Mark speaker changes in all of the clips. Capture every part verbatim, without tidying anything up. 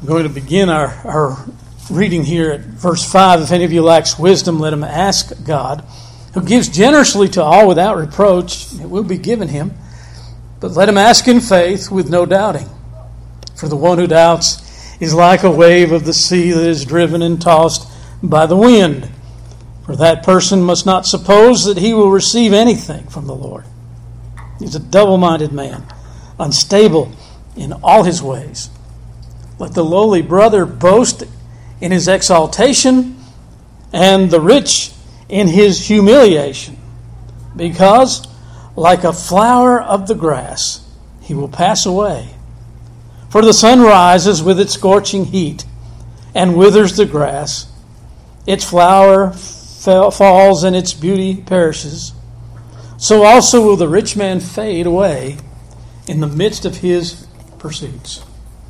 Speaker 1: I'm going to begin our, our reading here at verse five. If any of you lacks wisdom, let him ask God, who gives generously to all without reproach. It will be given him. But let him ask in faith with no doubting. For the one who doubts is like a wave of the sea that is driven and tossed by the wind. For that person must not suppose that he will receive anything from the Lord. He's a double-minded man, unstable in all his ways. Let the lowly brother boast in his exaltation, and the rich in his humiliation, because, like a flower of the grass, he will pass away. For the sun rises with its scorching heat, and withers the grass. Its flower falls, and its beauty perishes. So also will the rich man fade away in the midst of his pursuits.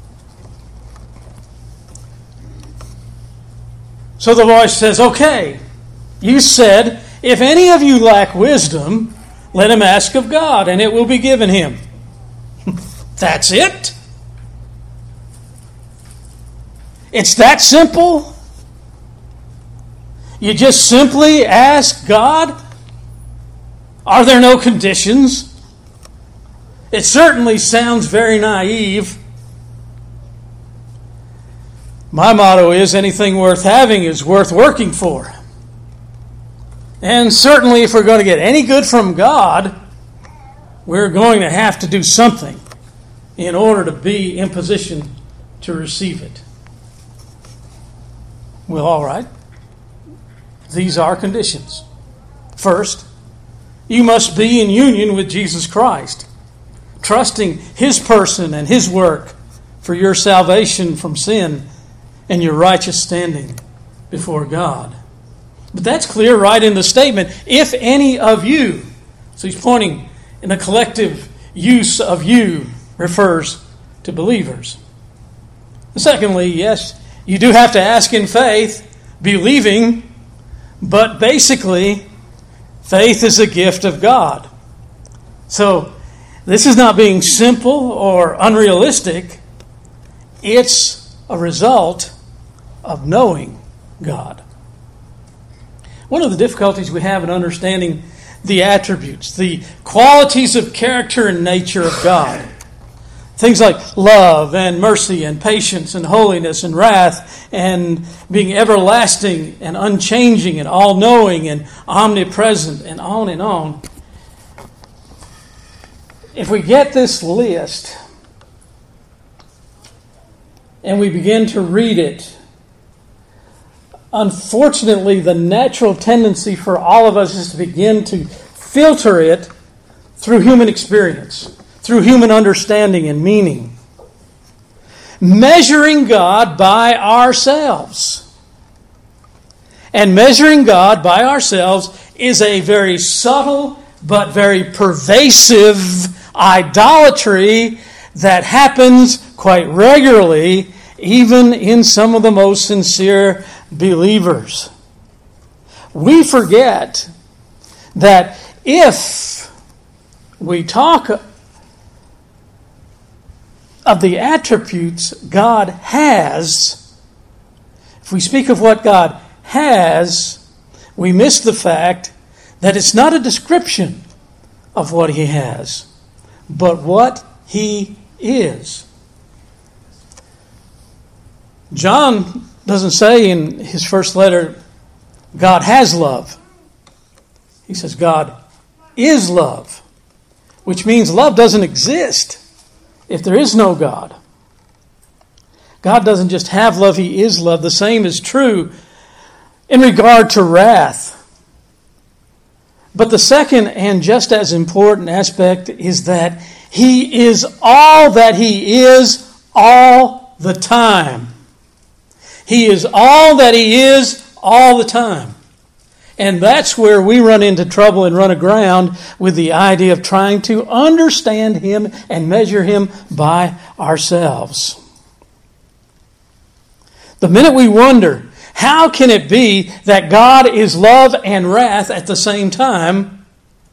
Speaker 1: So the voice says, okay, you said, if any of you lack wisdom, let him ask of God, and it will be given him. That's it? It's that simple? You just simply ask God? Are there no conditions? It certainly sounds very naive. My motto is anything worth having is worth working for. And certainly if we're going to get any good from God, we're going to have to do something in order to be in position to receive it. Well, all right. These are conditions. First, you must be in union with Jesus Christ, trusting His person and His work for your salvation from sin and your righteous standing before God. But that's clear right in the statement, if any of you. So he's pointing in the collective use of you refers to believers. Secondly, yes, you do have to ask in faith, believing, but basically, faith is a gift of God. So this is not being simple or unrealistic. It's a result of knowing God. One of the difficulties we have in understanding the attributes, the qualities of character and nature of God, things like love and mercy and patience and holiness and wrath and being everlasting and unchanging and all-knowing and omnipresent and on and on. If we get this list and we begin to read it, unfortunately, the natural tendency for all of us is to begin to filter it through human experience, through human understanding and meaning. Measuring God by ourselves. And measuring God by ourselves is a very subtle but very pervasive idolatry that happens quite regularly, even in some of the most sincere believers. We forget that if we talk of the attributes God has, if we speak of what God has, we miss the fact that it's not a description of what He has, but what He is. John doesn't say in his first letter, God has love. He says God is love, which means love doesn't exist if there is no God. God doesn't just have love, He is love. The same is true in regard to wrath. But the second and just as important aspect is that He is all that He is all the time. He is all that He is all the time. And that's where we run into trouble and run aground with the idea of trying to understand Him and measure Him by ourselves. The minute we wonder, how can it be that God is love and wrath at the same time?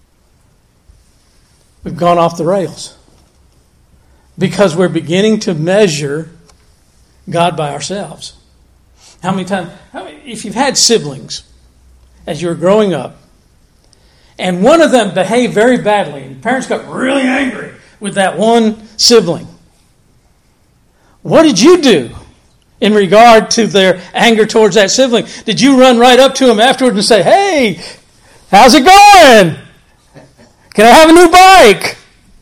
Speaker 1: We've gone off the rails. Because we're beginning to measure God by ourselves. How many times, how many, if you've had siblings as you were growing up, and one of them behaved very badly, and parents got really angry with that one sibling, what did you do in regard to their anger towards that sibling? Did you run right up to him afterwards and say, "Hey, how's it going? Can I have a new bike?"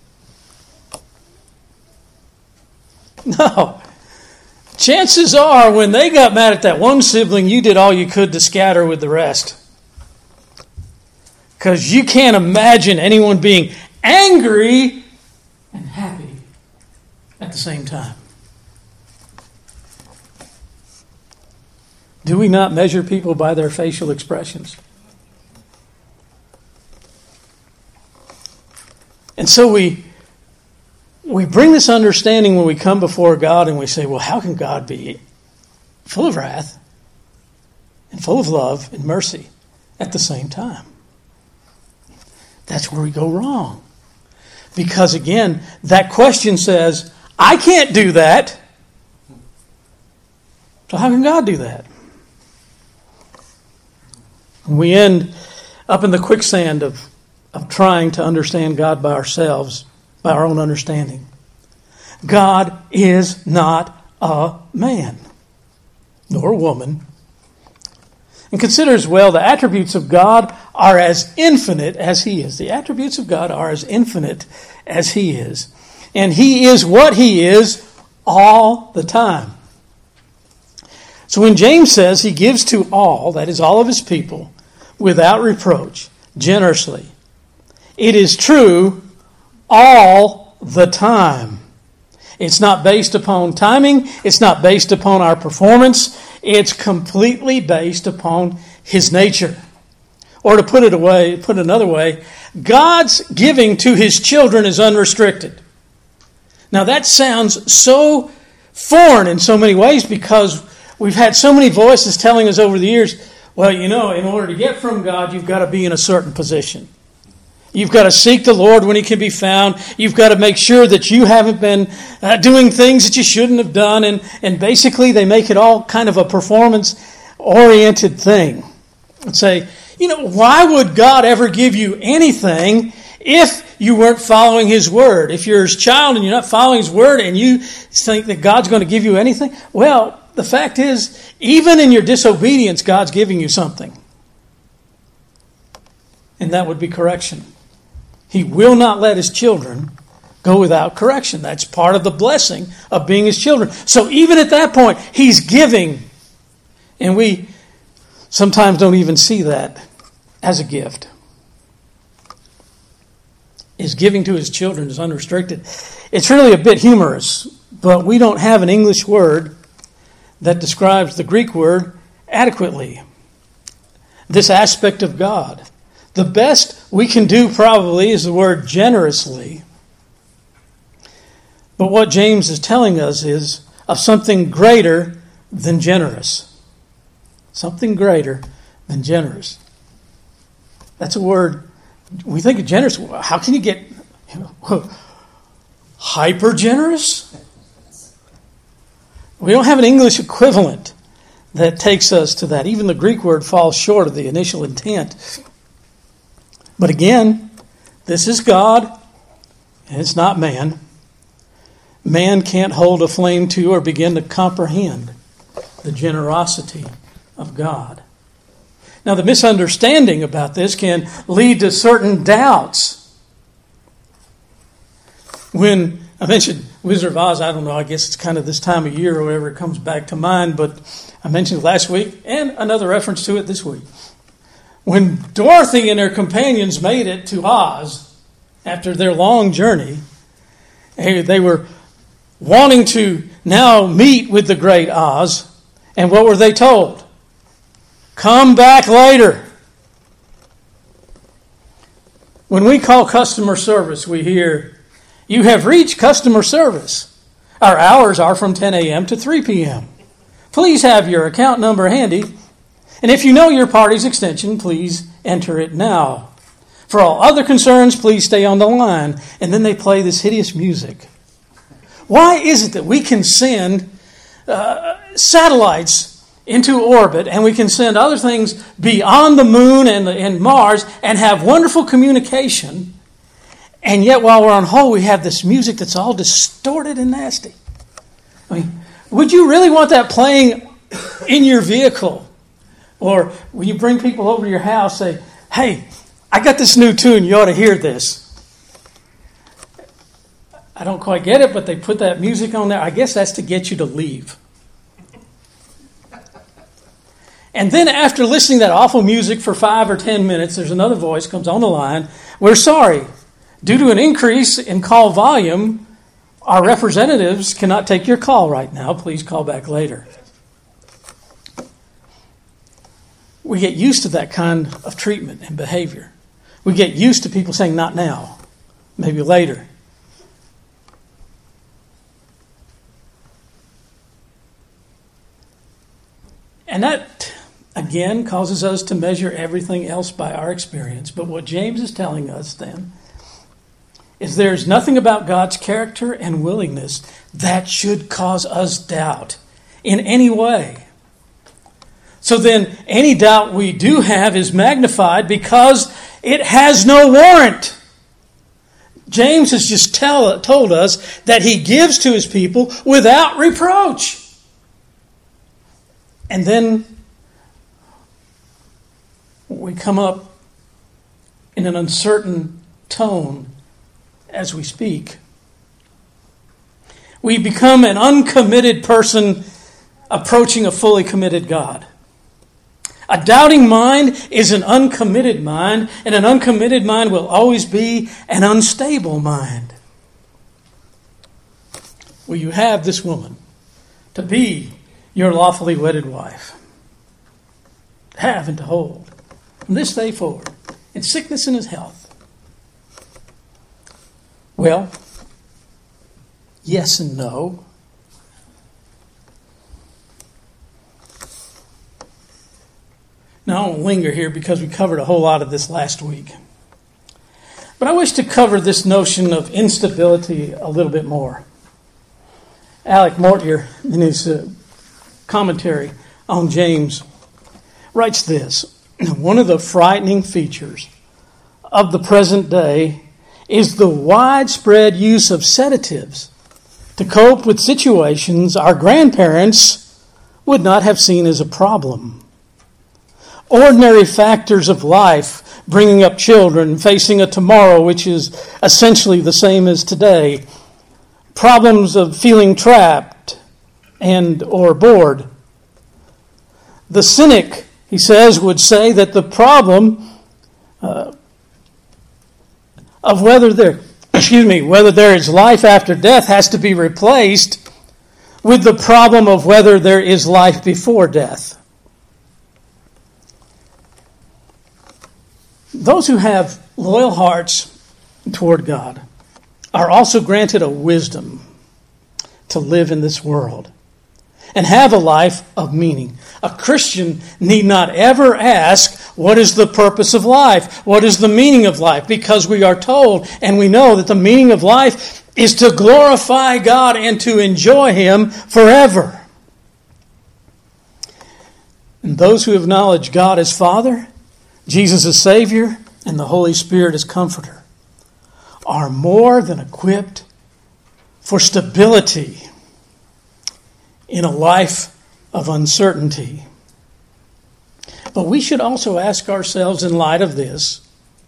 Speaker 1: No. Chances are when they got mad at that one sibling, you did all you could to scatter with the rest. Because you can't imagine anyone being angry and happy at the same time. Do we not measure people by their facial expressions? And so we we bring this understanding when we come before God and we say, well, how can God be full of wrath and full of love and mercy at the same time? That's where we go wrong. Because again, that question says, I can't do that. So how can God do that? And we end up in the quicksand of, of trying to understand God by ourselves, by our own understanding. God is not a man, nor a woman. And consider as well, the attributes of God are as infinite as He is. The attributes of God are as infinite as He is. And He is what He is all the time. So when James says He gives to all, that is all of His people, without reproach, generously, it is true all the time. It's not based upon timing. It's not based upon our performance. It's completely based upon His nature. Or to put it away, put it another way, God's giving to His children is unrestricted. Now that sounds so foreign in so many ways because we've had so many voices telling us over the years, well, you know, in order to get from God, you've got to be in a certain position. You've got to seek the Lord when He can be found. You've got to make sure that you haven't been uh, doing things that you shouldn't have done. And, and basically they make it all kind of a performance-oriented thing. And say, you know, why would God ever give you anything if you weren't following His Word? If you're His child and you're not following His Word and you think that God's going to give you anything? Well, the fact is, even in your disobedience, God's giving you something. And that would be correction. He will not let His children go without correction. That's part of the blessing of being His children. So even at that point, He's giving. And we sometimes don't even see that as a gift. His giving to His children is unrestricted. It's really a bit humorous, but we don't have an English word that describes the Greek word adequately. This aspect of God. The best we can do probably is the word generously. But what James is telling us is of something greater than generous. Something greater than generous. That's a word, we think of generous. How can you get you know, hyper generous? We don't have an English equivalent that takes us to that. Even the Greek word falls short of the initial intent. But again, this is God, and it's not man. Man can't hold a flame to or begin to comprehend the generosity of God. Now, the misunderstanding about this can lead to certain doubts. When I mentioned Wizard of Oz, I don't know, I guess it's kind of this time of year or whatever it comes back to mind, but I mentioned it last week and another reference to it this week. When Dorothy and her companions made it to Oz after their long journey, they were wanting to now meet with the great Oz. And what were they told? Come back later. When we call customer service, we hear, you have reached customer service. Our hours are from ten a.m. to three p.m. Please have your account number handy. And if you know your party's extension, please enter it now. For all other concerns, please stay on the line. And then they play this hideous music. Why is it that we can send uh, satellites into orbit, and we can send other things beyond the moon and, and Mars and have wonderful communication. And yet, while we're on hold, we have this music that's all distorted and nasty. I mean, would you really want that playing in your vehicle? Or when you bring people over to your house, say, hey, I got this new tune, you ought to hear this. I don't quite get it, but they put that music on there. I guess that's to get you to leave. And then after listening to that awful music for five or ten minutes, there's another voice comes on the line. We're sorry. Due to an increase in call volume, our representatives cannot take your call right now. Please call back later. We get used to that kind of treatment and behavior. We get used to people saying, not now, maybe later. And that, again, causes us to measure everything else by our experience. But what James is telling us then is there's nothing about God's character and willingness that should cause us doubt in any way. So then any doubt we do have is magnified because it has no warrant. James has just tell, told us that he gives to his people without reproach. And then we come up in an uncertain tone as we speak. We become an uncommitted person approaching a fully committed God. A doubting mind is an uncommitted mind, and an uncommitted mind will always be an unstable mind. Will you have this woman to be your lawfully wedded wife? Have and to hold from this day forward, in sickness and in health. Well, yes and no. Now, I won't linger here because we covered a whole lot of this last week. But I wish to cover this notion of instability a little bit more. Alec Mortier, in his uh, commentary on James, writes this: one of the frightening features of the present day is the widespread use of sedatives to cope with situations our grandparents would not have seen as a problem. Ordinary factors of life, bringing up children, facing a tomorrow which is essentially the same as today, problems of feeling trapped and or bored. The cynic, he says, would say that the problem uh, of whether there, excuse me, whether there is life after death has to be replaced with the problem of whether there is life before death. Those who have loyal hearts toward God are also granted a wisdom to live in this world and have a life of meaning. A Christian need not ever ask, what is the purpose of life? What is the meaning of life? Because we are told and we know that the meaning of life is to glorify God and to enjoy Him forever. And those who acknowledge God as Father, Jesus as Savior, and the Holy Spirit as Comforter are more than equipped for stability in a life of uncertainty. But we should also ask ourselves in light of this,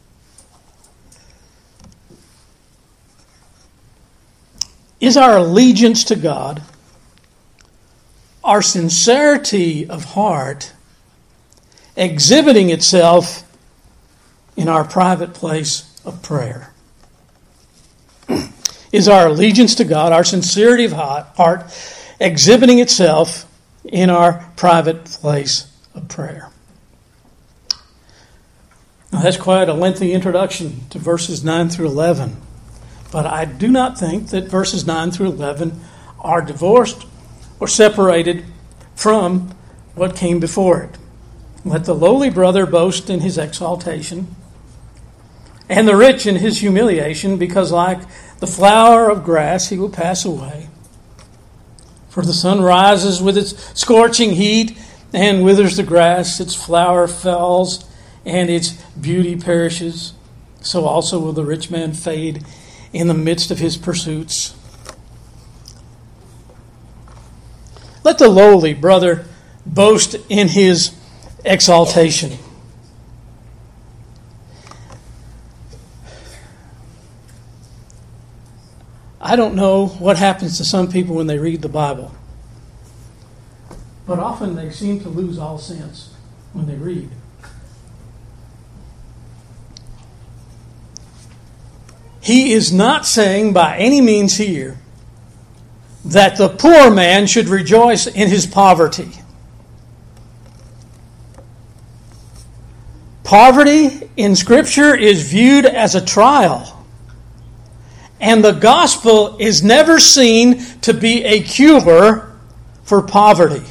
Speaker 1: is our allegiance to God, our sincerity of heart, exhibiting itself in our private place of prayer? Is our allegiance to God, our sincerity of heart, exhibiting itself in our private place of prayer? Now, that's quite a lengthy introduction to verses nine through eleven. But I do not think that verses nine through eleven are divorced or separated from what came before it. Let the lowly brother boast in his exaltation, and the rich in his humiliation, because like the flower of grass he will pass away. For the sun rises with its scorching heat and withers the grass, its flower falls, and its beauty perishes. So also will the rich man fade in the midst of his pursuits. Let the lowly brother boast in his exaltation. I don't know what happens to some people when they read the Bible, but often they seem to lose all sense when they read. He is not saying by any means here that the poor man should rejoice in his poverty. Poverty in Scripture is viewed as a trial. And the gospel is never seen to be a cure for poverty.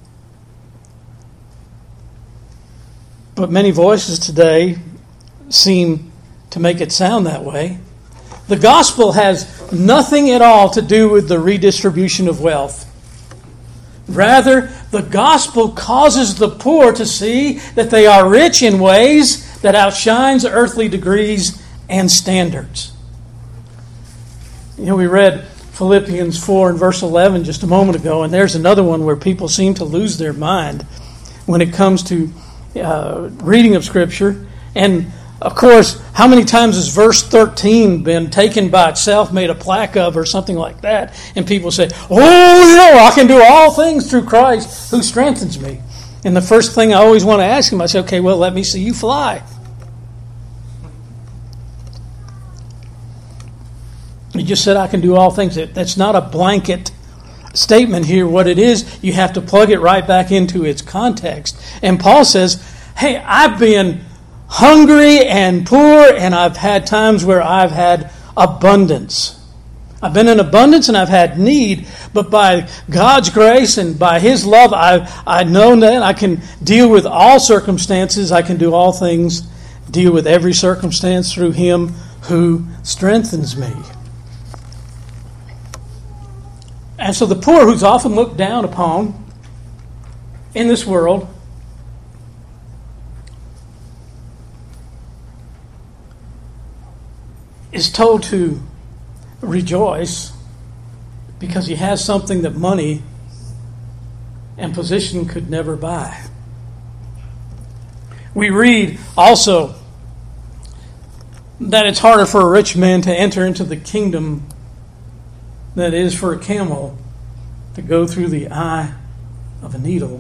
Speaker 1: But many voices today seem to make it sound that way. The gospel has nothing at all to do with the redistribution of wealth. Rather, the gospel causes the poor to see that they are rich in ways that outshines earthly degrees and standards. You know, we read Philippians four and verse eleven just a moment ago, and there's another one where people seem to lose their mind when it comes to uh, reading of Scripture. And, of course, how many times has verse thirteen been taken by itself, made a plaque of, or something like that, and people say, oh, you know, I can do all things through Christ who strengthens me. And the first thing I always want to ask him, I say, okay, well, let me see you fly. He just said, I can do all things. That's not a blanket statement here. What it is, you have to plug it right back into its context. And Paul says, hey, I've been hungry and poor, and I've had times where I've had abundance. I've been in abundance and I've had need, but by God's grace and by His love, I I know that I can deal with all circumstances. I can do all things, deal with every circumstance through Him who strengthens me. And so the poor, who's often looked down upon in this world, is told to rejoice because he has something that money and position could never buy. We read also that it's harder for a rich man to enter into the kingdom than it is for a camel to go through the eye of a needle.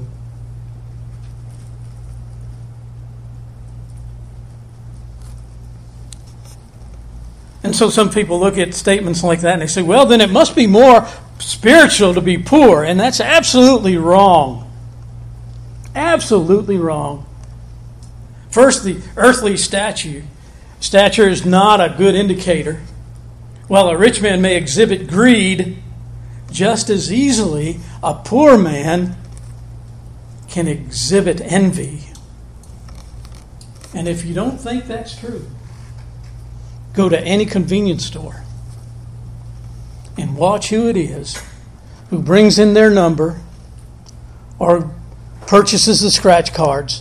Speaker 1: And so some people look at statements like that and they say, well, then it must be more spiritual to be poor. And that's absolutely wrong. Absolutely wrong. First, the earthly stature. Stature is not a good indicator. While a rich man may exhibit greed, just as easily a poor man can exhibit envy. And if you don't think that's true, go to any convenience store and watch who it is who brings in their number or purchases the scratch cards.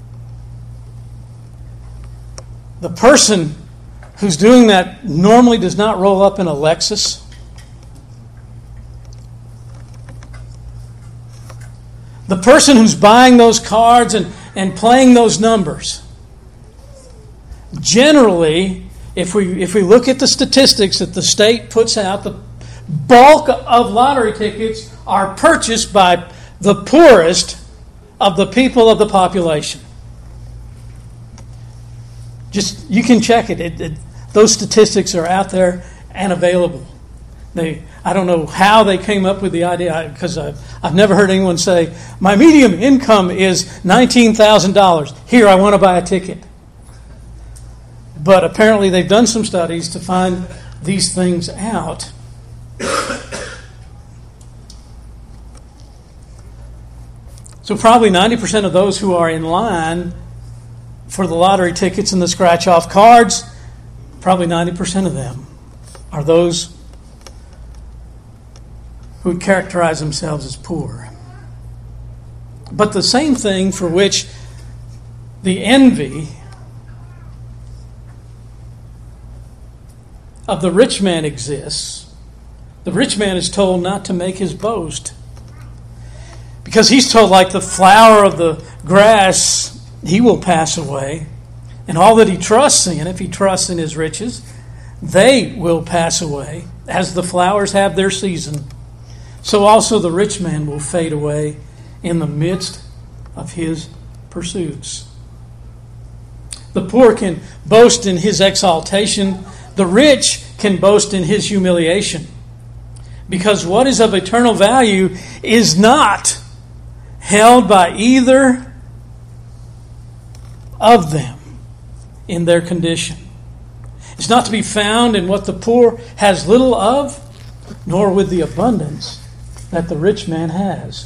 Speaker 1: The person who's doing that normally does not roll up in a Lexus. The person who's buying those cards and, and playing those numbers, generally, if we if we look at the statistics that the state puts out, the bulk of lottery tickets are purchased by the poorest of the people of the population. Just, you can check it. It, it. Those statistics are out there and available. They, I don't know how they came up with the idea, because I've, I've never heard anyone say, my median income is nineteen thousand dollars. Here, I want to buy a ticket. But apparently they've done some studies to find these things out. So probably ninety percent of those who are in line for the lottery tickets and the scratch-off cards, probably ninety percent of them are those who would characterize themselves as poor. But the same thing for which the envy of the rich man exists, the rich man is told not to make his boast. Because he's told, like the flower of the grass, he will pass away. And all that he trusts in, if he trusts in his riches, they will pass away. As the flowers have their season, so also the rich man will fade away in the midst of his pursuits. The poor can boast in his exaltation. The rich can boast in his humiliation. Because what is of eternal value is not held by either of them in their condition. It's not to be found in what the poor has little of, nor with the abundance that the rich man has.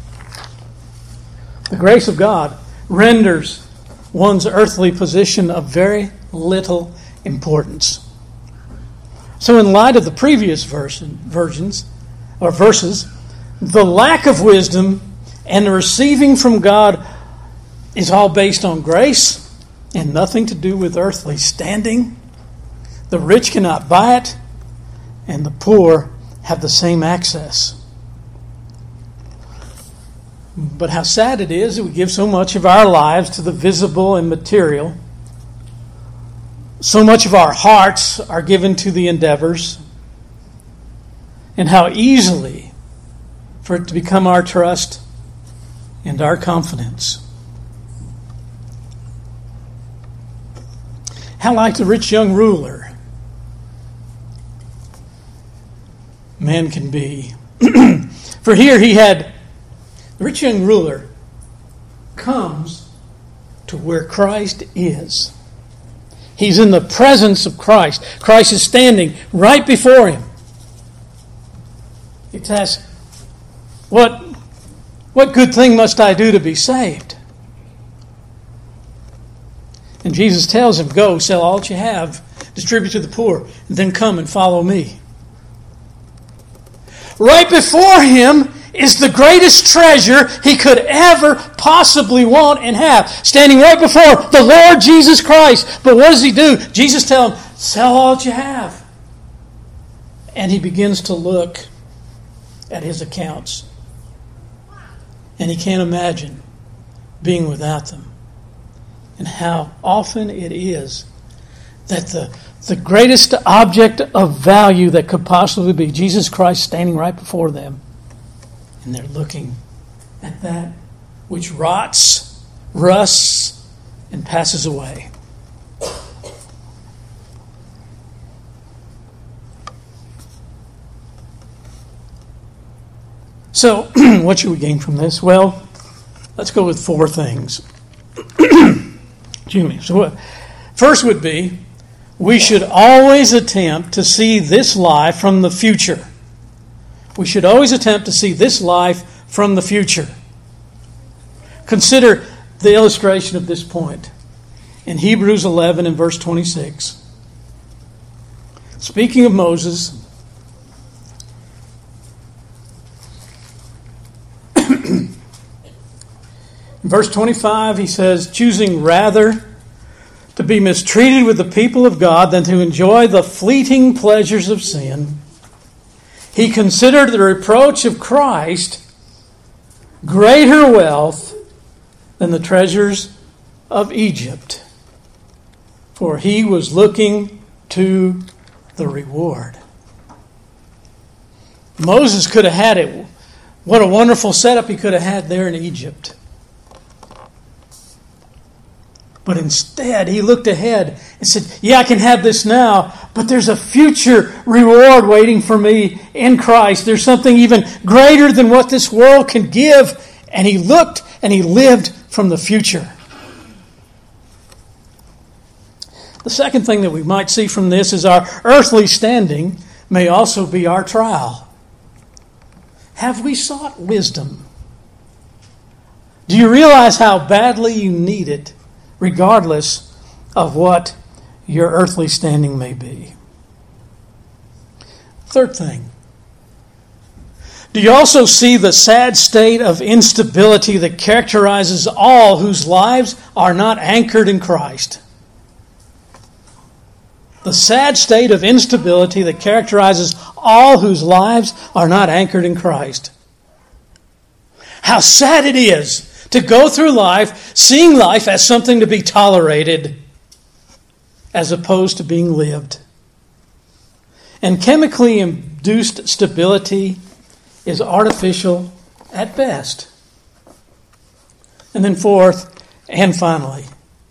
Speaker 1: The grace of God renders one's earthly position of very little importance. So in light of the previous version, versions or verses, the lack of wisdom and the receiving from God is all based on grace and nothing to do with earthly standing. The rich cannot buy it, and the poor have the same access. But how sad it is that we give so much of our lives to the visible and material. So much of our hearts are given to the endeavors. And how easily for it to become our trust and our confidence. How like the rich young ruler man can be. For here he had, the rich young ruler comes to where Christ is. He's in the presence of Christ. Christ is standing right before him. He asks, what, what good thing must I do to be saved? And Jesus tells him, go, sell all that you have, distribute to the poor, and then come and follow me. Right before him is the greatest treasure he could ever possibly want and have. Standing right before the Lord Jesus Christ. But what does he do? Jesus tells him, sell all that you have. And he begins to look at his accounts. And he can't imagine being without them. And how often it is that the The greatest object of value that could possibly be Jesus Christ standing right before them. And they're looking at that which rots, rusts, and passes away. So, what should we gain from this? Well, let's go with four things. Excuse me. So, first would be, we should always attempt to see this life from the future. We should always attempt to see this life from the future. Consider the illustration of this point in Hebrews eleven and verse twenty-six. Speaking of Moses, in verse twenty-five he says, choosing rather to be mistreated with the people of God than to enjoy the fleeting pleasures of sin, he considered the reproach of Christ greater wealth than the treasures of Egypt, for he was looking to the reward. Moses could have had it. What a wonderful setup he could have had there in Egypt. But instead, he looked ahead and said, yeah, I can have this now, but there's a future reward waiting for me in Christ. There's something even greater than what this world can give. And he looked and he lived from the future. The second thing that we might see from this is our earthly standing may also be our trial. Have we sought wisdom? Do you realize how badly you need it? Regardless of what your earthly standing may be. Third thing. Do you also see the sad state of instability that characterizes all whose lives are not anchored in Christ? The sad state of instability that characterizes all whose lives are not anchored in Christ. How sad it is to go through life seeing life as something to be tolerated as opposed to being lived. And chemically induced stability is artificial at best. And then fourth, and finally,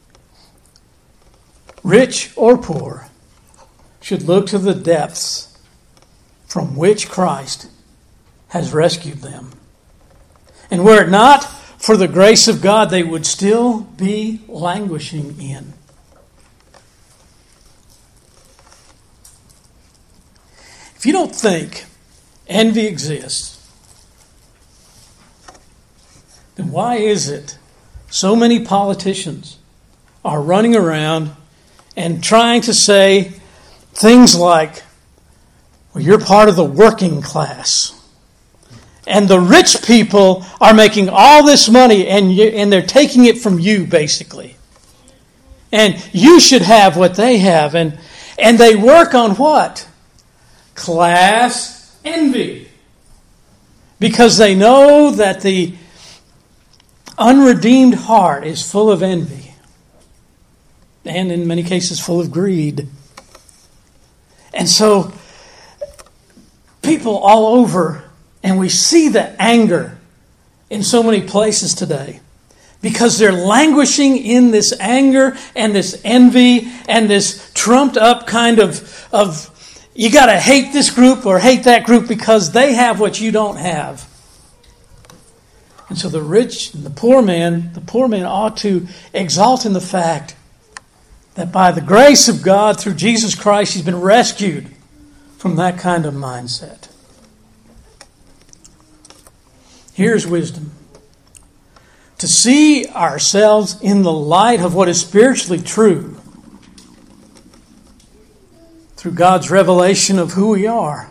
Speaker 1: rich or poor should look to the depths from which Christ has rescued them. And were it not for the grace of God, they would still be languishing in. If you don't think envy exists, then why is it so many politicians are running around and trying to say things like, well, you're part of the working class, and the rich people are making all this money and you, and they're taking it from you, basically. And you should have what they have. And, and they work on what? Class envy. Because they know that the unredeemed heart is full of envy. And in many cases full of greed. And so people all over, and we see the anger in so many places today. Because they're languishing in this anger and this envy and this trumped up kind of, of you got to hate this group or hate that group because they have what you don't have. And so the rich and the poor man, the poor man ought to exalt in the fact that by the grace of God through Jesus Christ, he's been rescued from that kind of mindset. Here's wisdom. To see ourselves in the light of what is spiritually true through God's revelation of who we are.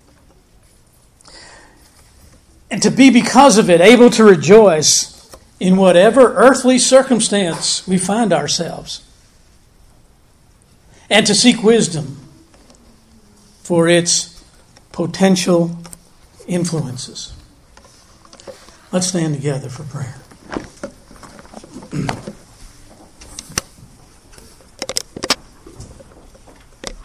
Speaker 1: And to be, because of it, able to rejoice in whatever earthly circumstance we find ourselves. And to seek wisdom for its potential influences. Let's stand together for prayer.